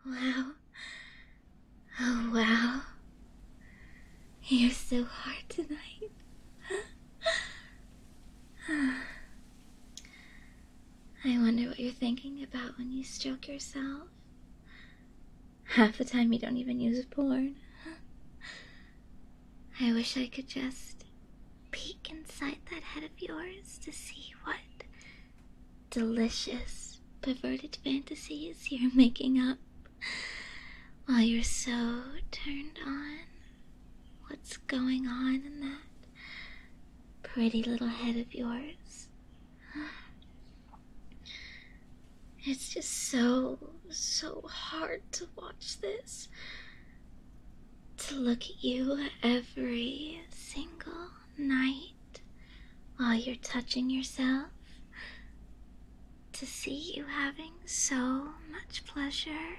Wow. Oh, wow. You're so hard tonight. I wonder what you're thinking about when you stroke yourself. Half the time you don't even use porn. I wish I could just peek inside that head of yours to see what delicious, perverted fantasies you're making up while you're so turned on. What's going on in that pretty little head of yours? It's just so hard to watch this. To look at you every single night while you're touching yourself. To see you having so much pleasure.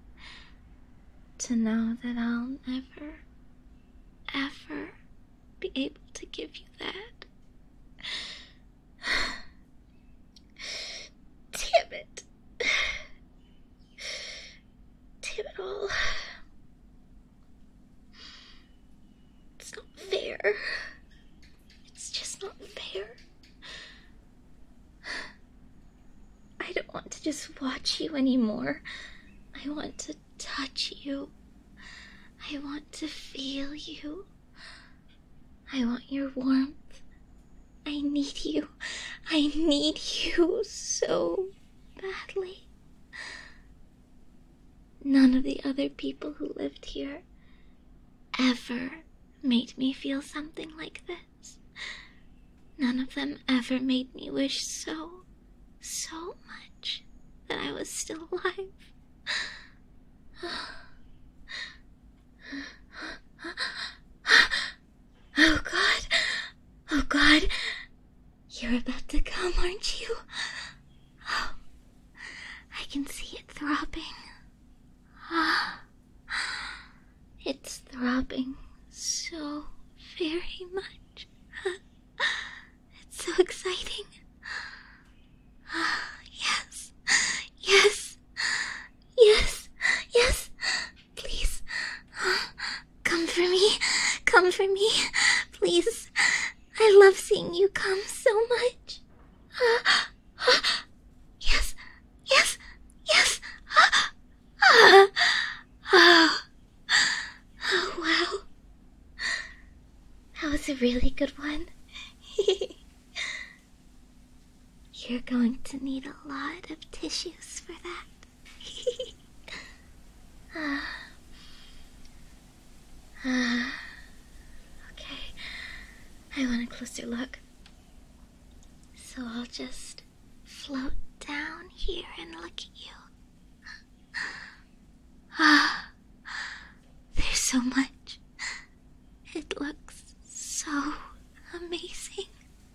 To know that I'll never, ever be able to give you that. Damn it. Damn it all. It's not fair. It's just not fair. I don't want to just watch you anymore. I want to touch you. I want to feel you. I want your warmth. I need you. I need you so badly. None of the other people who lived here ever made me feel something like this. None of them ever made me wish so much that I was still alive. Oh God. Oh God. You're about to come, aren't you? Oh, I can see it throbbing. It's throbbing so very much. It's so exciting. Yes. Yes. Yes. Yes. Please. Come for me. Come for me. Please. I love seeing you come so much. Yes. Yes. Yes. Oh, wow. That was a really good one. You're going to need a lot of tissues for that. Okay, I want a closer look. So I'll just float down here and look at you. There's so much. It looks so amazing.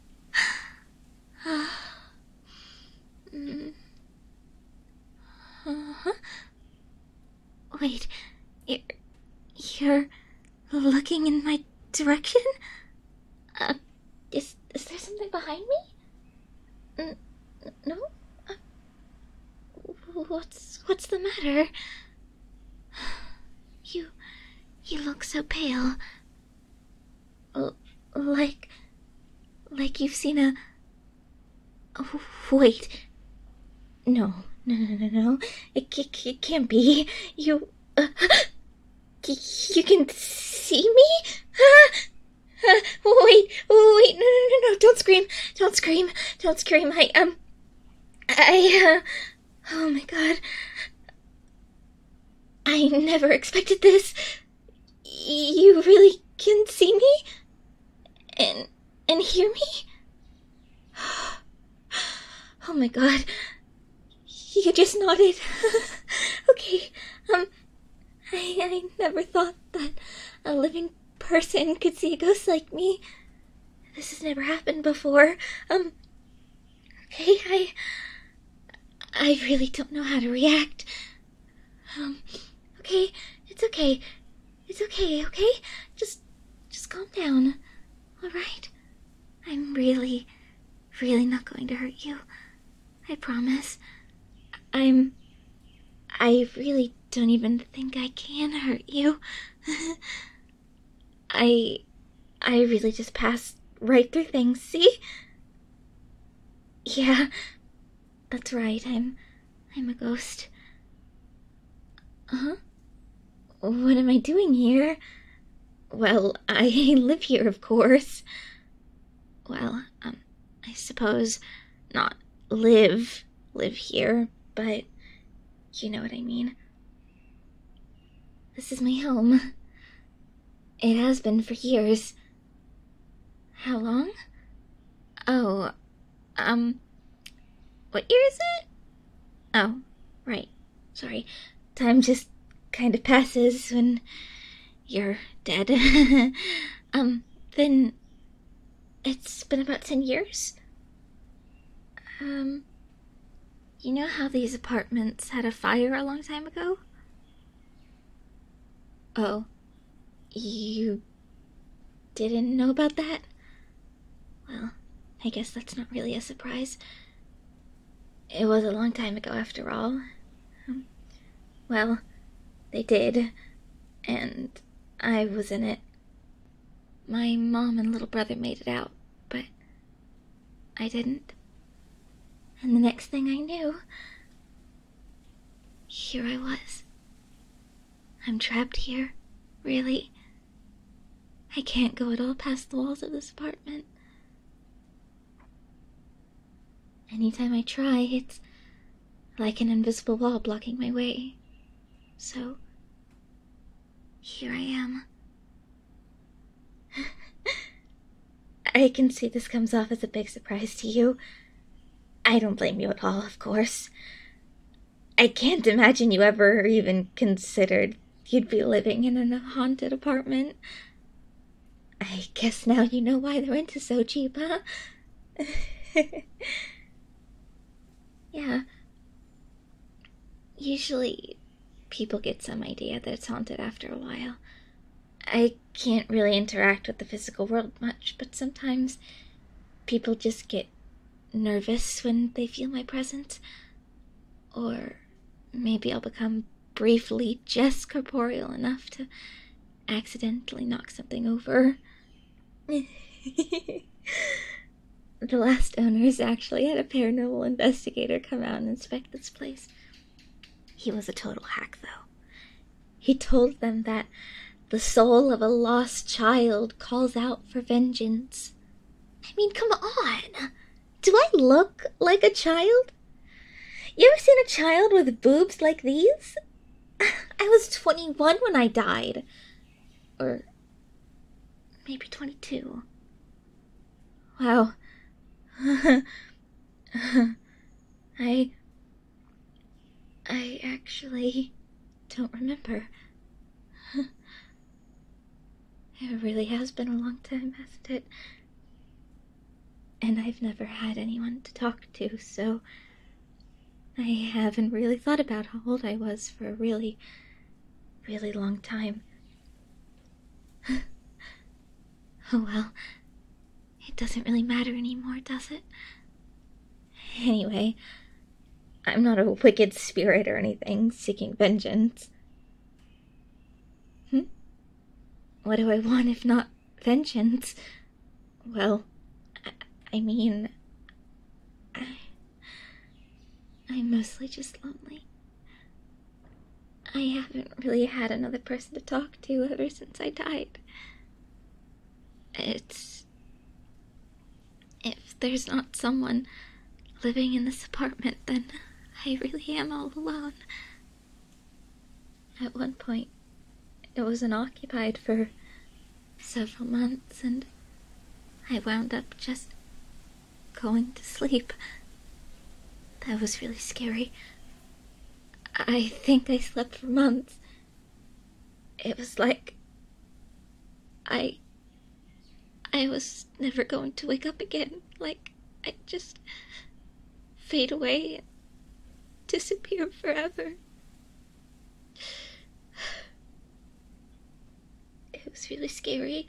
Wait, you're looking in my direction? Is there something behind me? No? What's the matter? You look so pale. Like you've seen a... Oh, wait. No. It can't be. You can see me? Wait, no, don't scream. Don't scream. Oh my God. I never expected this. You really can see me? And hear me? Oh my God. You just nodded. Okay, I never thought that a living person could see a ghost like me. This has never happened before. Okay, I really don't know how to react. Okay, it's okay. It's okay, okay? Just calm down. Alright? I'm really not going to hurt you. I promise. I'm I really don't even think I can hurt you. I I really just pass right through things, see? Yeah, that's right. I'm a ghost. Huh? What am I doing here? Well, I live here, of course. Well, I suppose not live here, but you know what I mean. This is my home. It has been for years. How long? Oh, um, what year is it? Oh, right. Sorry. Time just kind of passes when you're dead. Then it's been about 10 years. Um, you know how these apartments had a fire a long time ago? Oh, you didn't know about that? Well, I guess that's not really a surprise. It was a long time ago, after all. Um, well, they did, and I was in it. My mom and little brother made it out, but I didn't. And the next thing I knew, here I was. I'm trapped here, really. I can't go at all past the walls of this apartment. Anytime I try, it's like an invisible wall blocking my way. So, here I am. I can see this comes off as a big surprise to you. I don't blame you at all, of course. I can't imagine you ever even considered you'd be living in a haunted apartment. I guess now you know why the rent is so cheap, huh? Yeah. Usually, people get some idea that it's haunted after a while. I can't really interact with the physical world much, but sometimes people just get nervous when they feel my presence. Or maybe I'll become briefly just corporeal enough to accidentally knock something over. The last owners actually had a paranormal investigator come out and inspect this place. He was a total hack, though. He told them that the soul of a lost child calls out for vengeance. I mean, come on! Do I look like a child? You ever seen a child with boobs like these? I was 21 when I died. Or maybe 22. Wow. I actually don't remember. It really has been a long time, hasn't it? And I've never had anyone to talk to, so I haven't really thought about how old I was for a really, really long time. Oh well, it doesn't really matter anymore, does it? Anyway, I'm not a wicked spirit or anything seeking vengeance. What do I want if not vengeance? Well, I mean, I'm mostly just lonely. I haven't really had another person to talk to ever since I died. It's... If there's not someone living in this apartment, then I really am all alone. At one point, it wasn't occupied for several months, and I wound up just going to sleep. That was really scary. I think I slept for months. It was like I was never going to wake up again. Like I just fade away and disappear forever. It was really scary.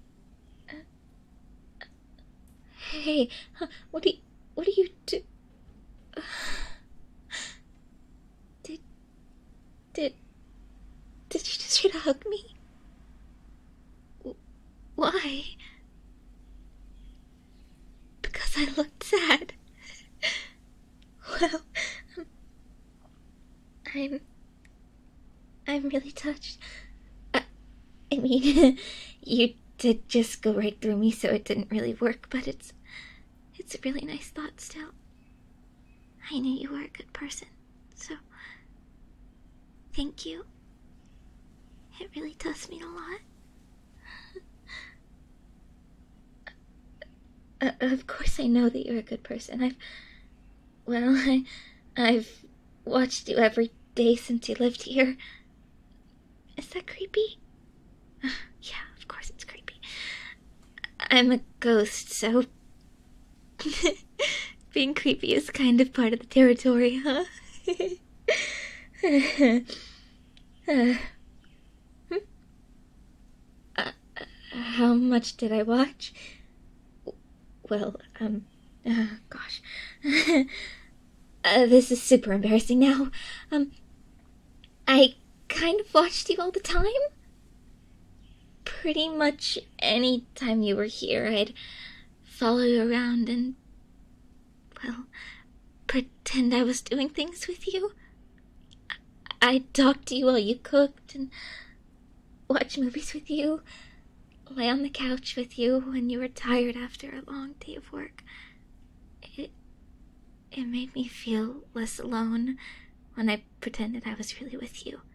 Hey, what do you do? Did Did you just try to hug me? Why? Because I looked sad. Well, I'm really touched. I mean, you did just go right through me, so it didn't really work, but it's a really nice thought still. I knew you were a good person, so thank you. It really does mean a lot. Of course I know that you're a good person. I've watched you every day since you lived here. Is that creepy? Yeah, of course it's creepy. I'm a ghost, so being creepy is kind of part of the territory, huh? How much did I watch? Well, gosh. This is super embarrassing now. I kind of watched you all the time. Pretty much any time you were here, I'd follow you around and, well, pretend I was doing things with you. I'd talk to you while you cooked and watch movies with you, lay on the couch with you when you were tired after a long day of work. It made me feel less alone when I pretended I was really with you.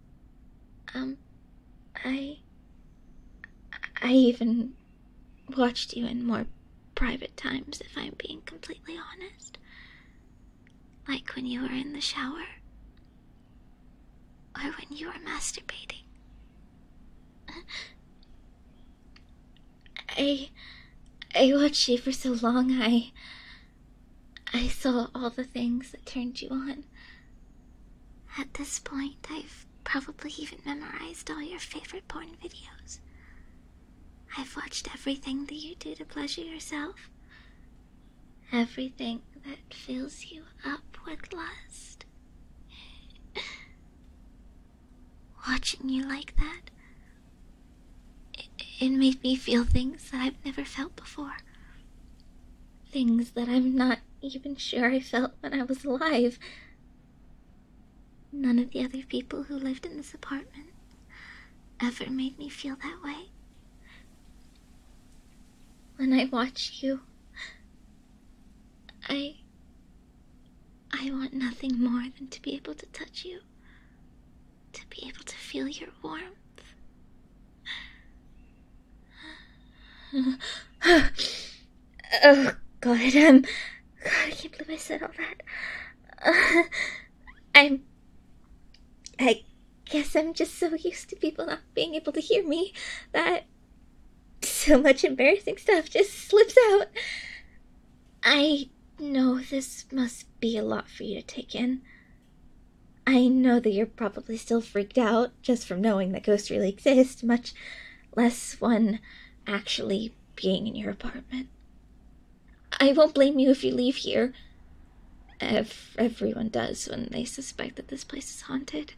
I even watched you in more private times, if I'm being completely honest. Like when you were in the shower. Or when you were masturbating. I watched you for so long, I saw all the things that turned you on. At this point, I've probably even memorized all your favorite porn videos. I've watched everything that you do to pleasure yourself. Everything that fills you up with lust. Watching you like that, it made me feel things that I've never felt before. Things that I'm not even sure I felt when I was alive. None of the other people who lived in this apartment ever made me feel that way. When I watch you, I want nothing more than to be able to touch you. To be able to feel your warmth. Oh, God, God, I can't believe I said all that. I guess I'm just so used to people not being able to hear me that so much embarrassing stuff just slips out. I know this must be a lot for you to take in. I know that you're probably still freaked out just from knowing that ghosts really exist, much less one actually being in your apartment. I won't blame you if you leave here. Everyone does when they suspect that this place is haunted.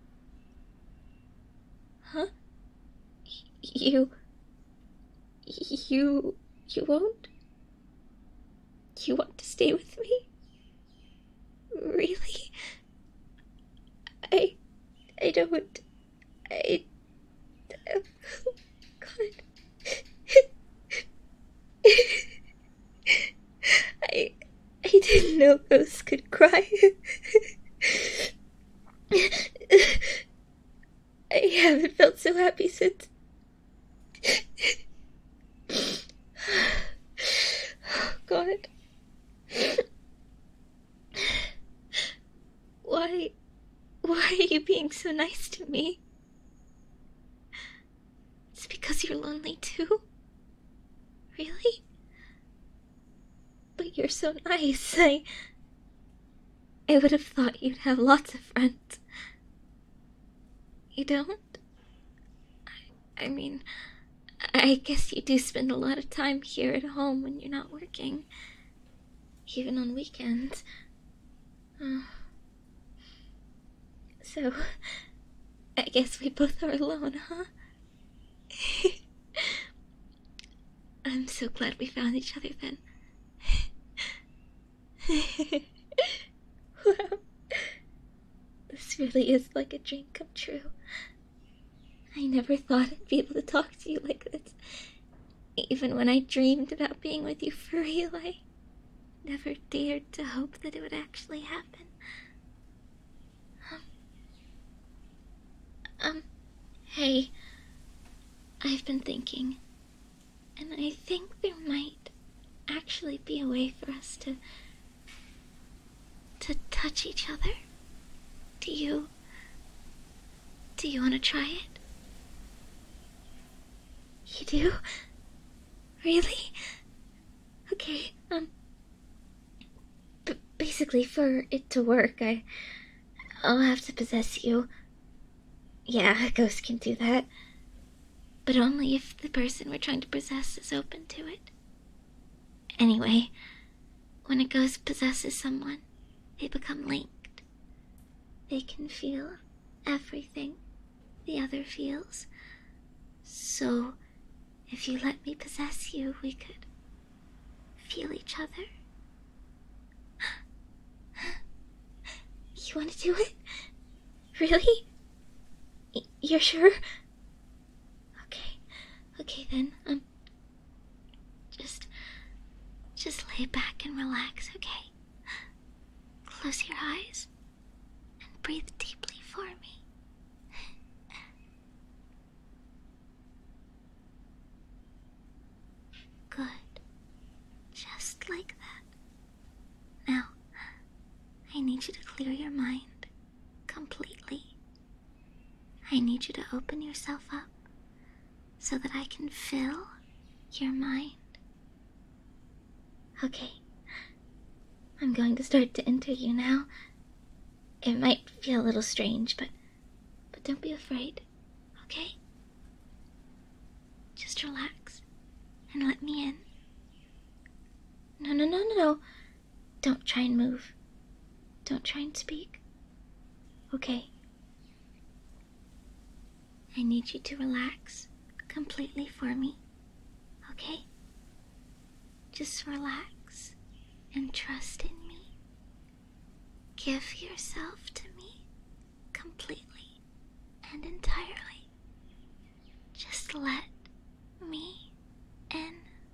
Huh? You won't? You want to stay with me? Really? I don't... God. I didn't know ghosts could cry. I haven't felt so happy since... Oh, God. Why are you being so nice to me? It's because you're lonely too? Really? But you're so nice. I would have thought you'd have lots of friends. You don't? I mean, I guess you do spend a lot of time here at home when you're not working. Even on weekends. So, I guess we both are alone, huh? I'm so glad we found each other then. Wow. This really is like a dream come true. I never thought I'd be able to talk to you like this. Even when I dreamed about being with you for real, I never dared to hope that it would actually happen. Hey, I've been thinking, and I think there might actually be a way for us to touch each other. Do you want to try it? You do? Really? Okay, basically for it to work, I'll have to possess you. Yeah, a ghost can do that. But only if the person we're trying to possess is open to it. Anyway, when a ghost possesses someone, they become linked. They can feel everything the other feels. So, if you let me possess you, we could feel each other. You want to do it? Really? You're sure? Okay then, just lay back and relax, okay? Close your eyes and breathe deeply for me. Good. Just like that. Now, I need you to clear your mind completely. I need you to open yourself up so that I can fill your mind. Okay. I'm going to start to enter you now. It might feel a little strange, but don't be afraid, okay? Just relax and let me in. No. Don't try and move. Don't try and speak. Okay. I need you to relax completely for me, okay? Just relax and trust in me. Give yourself to me completely and entirely. Just let me in.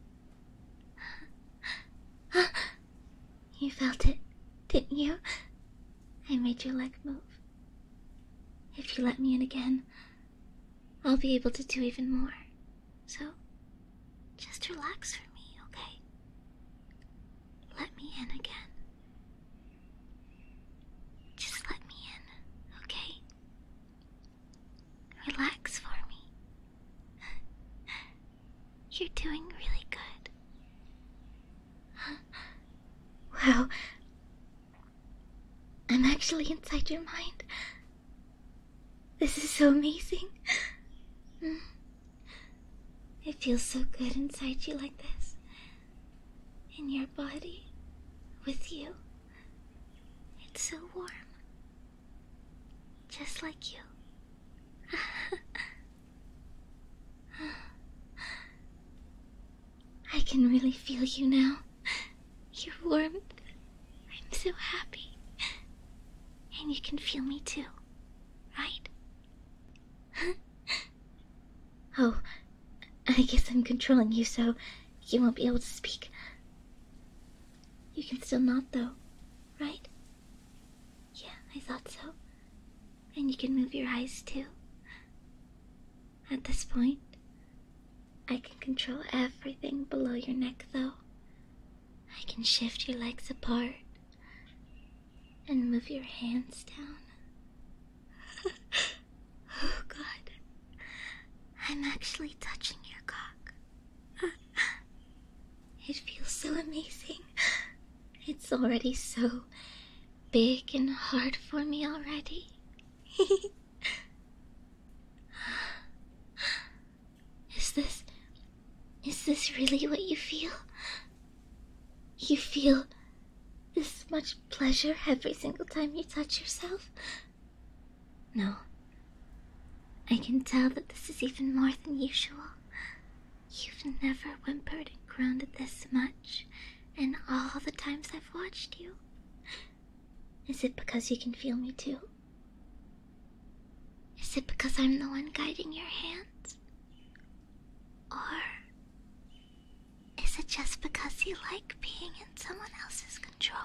You felt it, didn't you? I made your leg move. If you let me in again, I'll be able to do even more. So, just relax for me, okay? Let me in again. Just let me in, okay? Relax for me. You're doing really good. Wow. I'm actually inside your mind. This is so amazing. It feels so good inside you like this. In your body. With you. It's so warm. Just like you. I can really feel you now. Your warmth. I'm so happy. And you can feel me too, right? Oh, I guess I'm controlling you so you won't be able to speak. You can still nod though, right? Yeah, I thought so. And you can move your eyes too. At this point, I can control everything below your neck though. I can shift your legs apart and move your hands down. Oh God, I'm actually touching your cock. It feels so amazing. It's already so big and hard for me already. Is this really what you feel? You feel this much pleasure every single time you touch yourself? No. I can tell that this is even more than usual. You've never whimpered and groaned this much in all the times I've watched you. Is it because you can feel me too? Is it because I'm the one guiding your hands? Or is it just because you like being in someone else's control?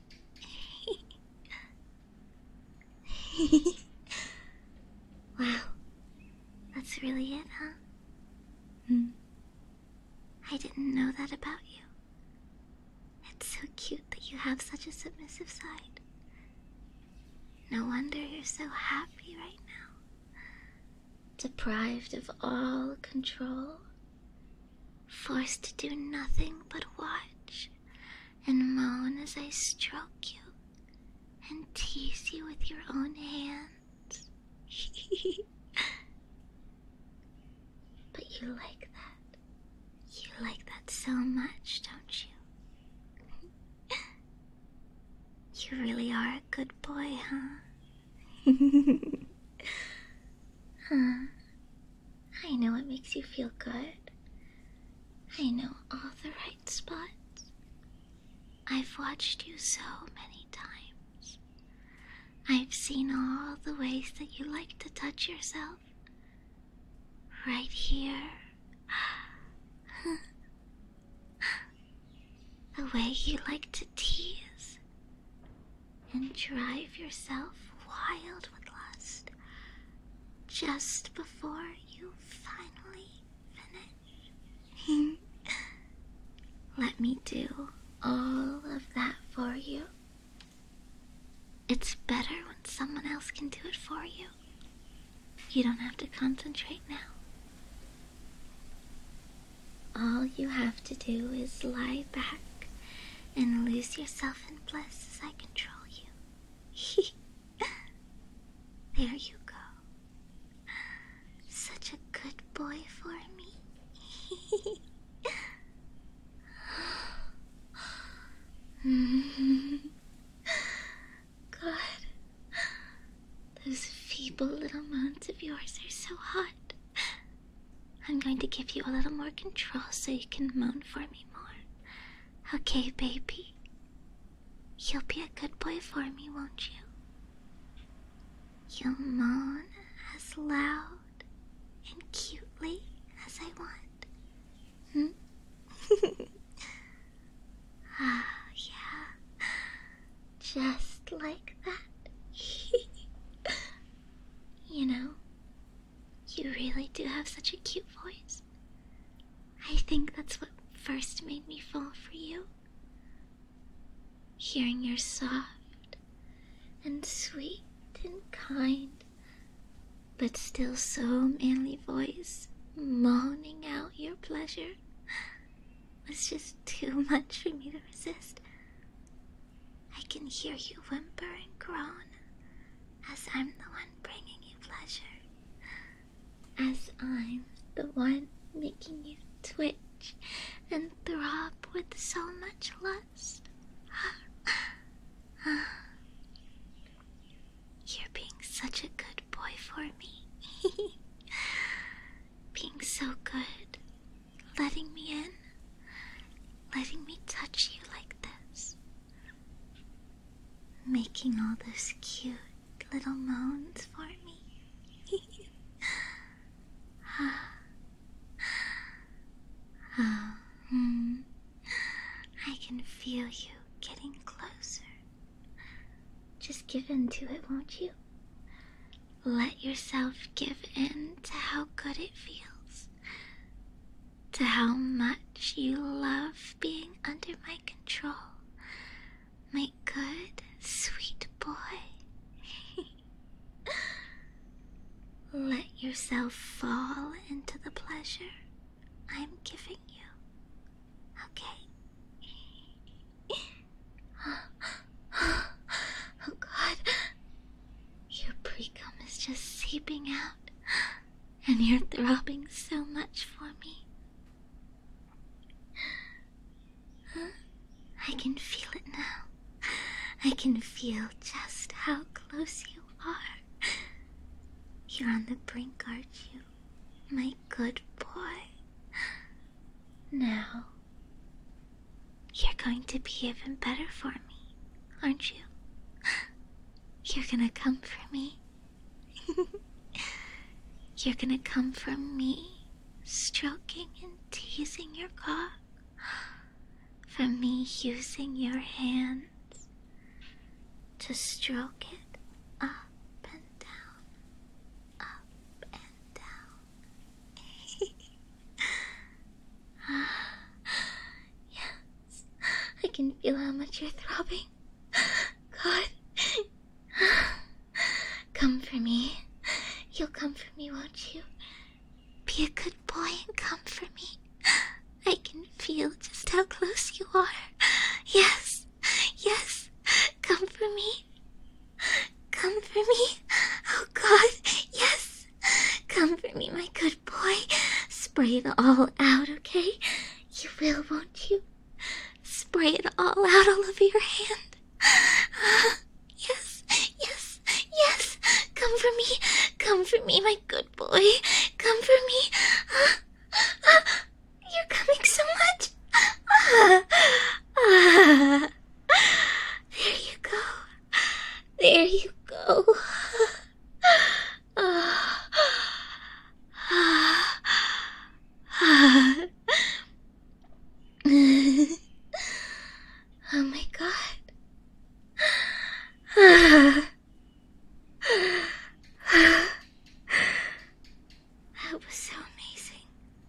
Wow, that's really it, huh? I didn't know that about you. It's so cute that you have such a submissive side. No wonder you're so happy right now. Deprived of all control. Forced to do nothing but watch and moan as I stroke you and tease you with your own hands. But you like that. You like that so much, don't you? You really are a good boy, huh? Huh. I know it makes you feel good. I know all the right spots. I've watched you so many times. I've seen all the ways that you like to touch yourself. Right here. The way you like to tease and drive yourself wild with lust just before you finally finish. Let me do all of that for you. It's better when someone else can do it for you. You don't have to concentrate now. All you have to do is lie back and lose yourself in bliss as I control you. There you go. Such a good boy for me. God, those feeble little moans of yours are so hot. I'm going to give you a little more control so you can moan for me more. Okay, baby? You'll be a good boy for me, won't you? You'll moan as loud and cutely as I want. Ah, yeah. Just like that. You know, you really do have such a cute voice. I think that's what first made me fall for you. Hearing your soft and sweet and kind, but still so manly voice moaning out your pleasure was just too much for me to resist. I can hear you whimper and groan as I'm the one bringing you pleasure. As I'm the one making you twitch and throb with so much lust. You're being such a good boy for me. Being so good. Letting me in. Letting me touch you like this. Making all those cute little moans for me. I can feel you getting closer. Just give in to it, won't you? Let yourself give in to how good it feels. To how much you love being under my control. My good, sweet boy. Let yourself fall into the pleasure I'm giving you. Okay? Oh God. Your pre-cum is just seeping out, and you're throbbing so much for me. I can feel it now. I can feel just how close you are. You're on the brink, aren't you? My good boy. Now, you're going to be even better for me, aren't you? You're gonna come for me. You're gonna come for me, stroking and teasing your cock. For me using your hands to stroke it up and down, up and down. Yes, I can feel how much you're throbbing. God, come for me. You'll come for me, won't you? Be a good boy and come for me. I can feel just how close you are. Yes, yes, come for me. Come for me. Oh God, yes. Come for me, my good boy. Spray it all out, okay? You will, won't you? Spray it all out all over your hand. Yes, yes, yes. Come for me. Come for me, my good boy. Come for me. You're coming so much. There you go. There you go. Oh my God. That was so amazing.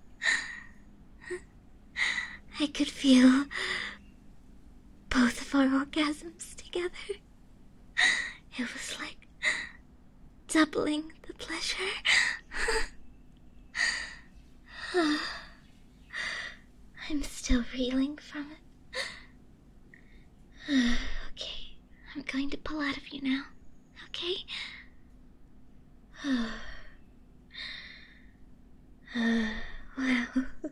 I could feel both of our orgasms together. It was like doubling the pleasure. I'm still reeling from it. Okay, I'm going to pull out of you now. Okay? Wow.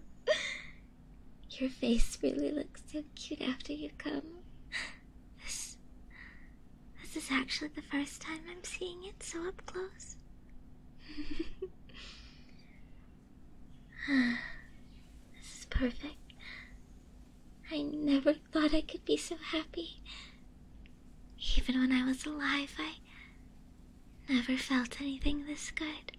Your face really looks so cute after you come. This is actually the first time I'm seeing it so up close. This is perfect. I never thought I could be so happy. Even when I was alive, I never felt anything this good.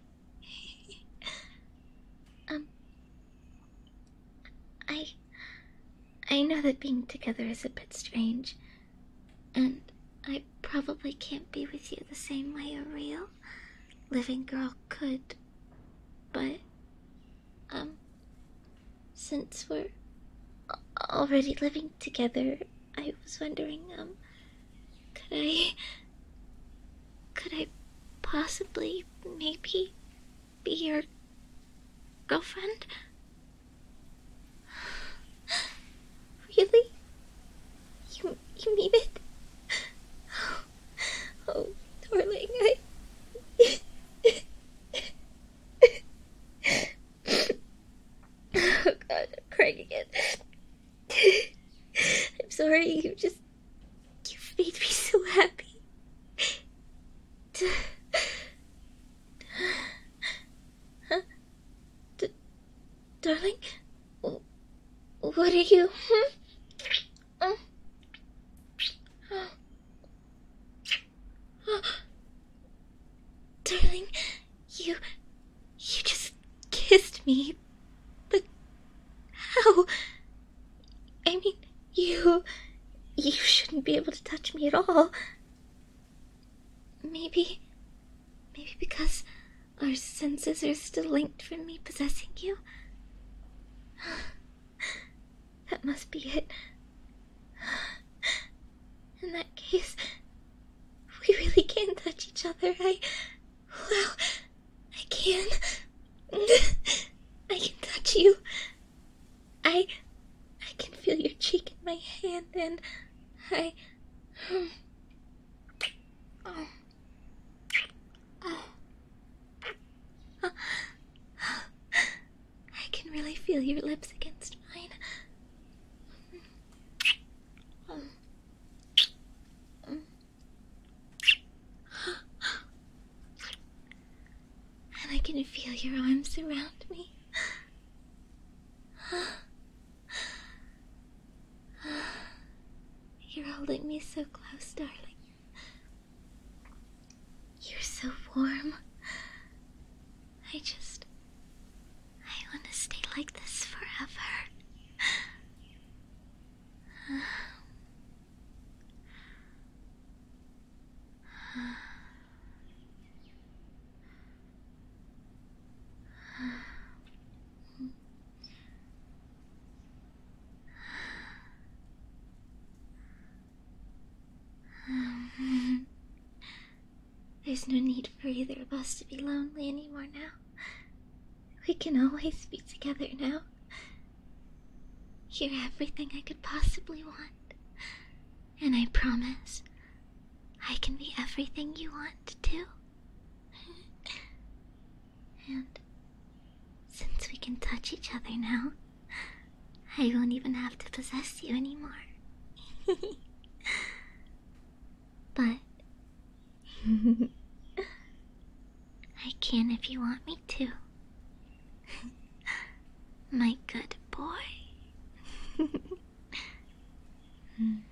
I know that being together is a bit strange, and I probably can't be with you the same way a real living girl could, but, since we're already living together, I was wondering, could I possibly, maybe, be your girlfriend? Really? You mean it? Oh, darling, oh God, I'm crying again. I'm sorry, you've made me so happy. Huh? Darling? What are you? Darling, you just kissed me. But how? I mean, you shouldn't be able to touch me at all. Maybe because our senses are still linked from me possessing you. That must be it. In that case, we really can touch each other. I can. I can touch you. I can feel your cheek in my hand, and I can really feel your lips against mine. I can feel your arms around me. You're holding me so close, darling. You're so warm. I want to stay like this forever. There's no need for either of us to be lonely anymore now. We can always be together now. You're everything I could possibly want. And I promise, I can be everything you want too. And since we can touch each other now, I won't even have to possess you anymore. But I can if you want me to. My good boy.